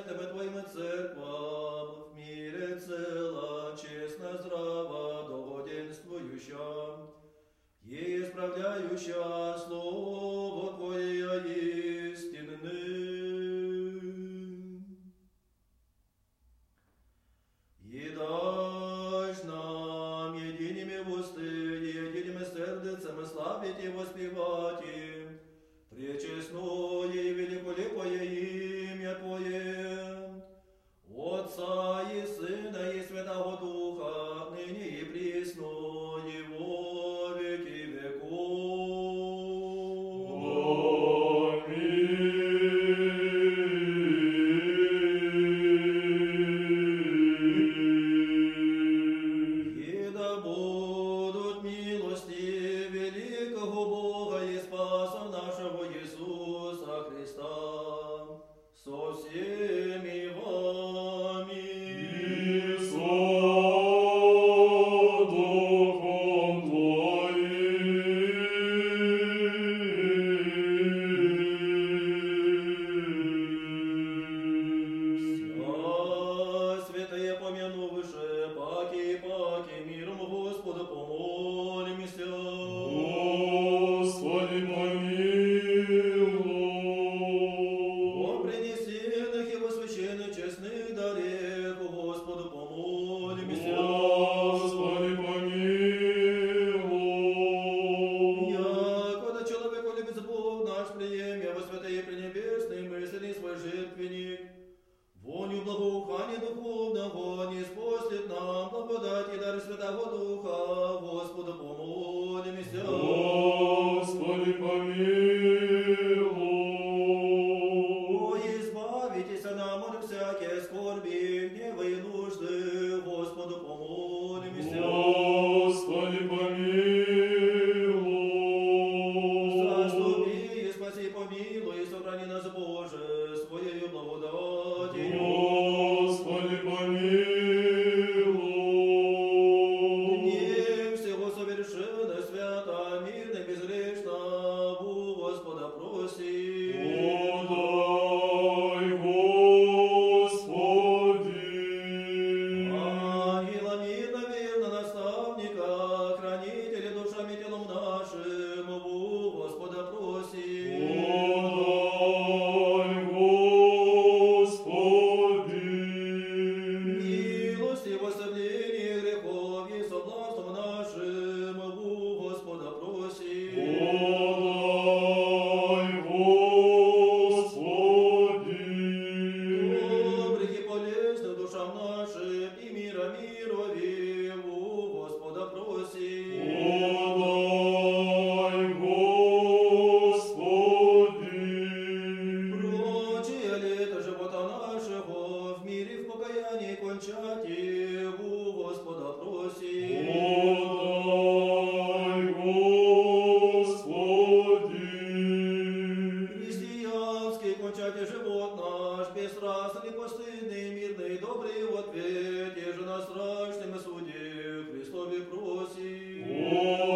Тебе Твоїми церквам, в мире цела, честно, здрава, догоденствующа, и исправляющая Слово Твое истинным. И дашь нам единими усты, единими сердцем славить и воспевать им, пречестное и великолепое имя Твое, Отца и Сына и Святого Духа, ныне и присно, и во веки веков. Аминь. И да будут милости великого Бога и Спаса нашего Иисуса Христа со всеми вами. И со Духом Твоим. Вся святые помянувши, паки миром Господу помолимся. Господи, помилуй. О принесенных и посвященных честных дарех, Господу помолимся. Господи, помилуй. Якода человеку любит Бог наш, приемя во святые пренебесные мысли свой жертвенник, вонью благоухания духовного не спослет нам благодать и дар Святого Духа, Господу помолимся. Господи, помилуй. О, избавитесь нам от всякие скорби, гнева и нужды, Господу помолимся. Господи, помилуй. Заступи и спаси, помилуй, и сохрани нас, Боже, Своею благодатью. Господи, помилуй. Днем всего совершенно, свято, мирно, безгрешно, у Господа проси. Подай, Господи. Ангела мирно, верно, наставника, хранителя душами телом нашим, у Господа проси. Подай, Господи. Милость и восставление грехов и соблазном нашим, у Господа проси. Подай, Господи. Добрых и полезных душам нашим и мира мирови, у Господа проси. Подай, Господи. Прочие лето живота нашего в мире в покаянии кончати, у Господа проси. Подай, Господи. Христианский кончати живот наш, бесстрастный, постыдный, мирный, добрый в ответе же на страшном суде Христове проси.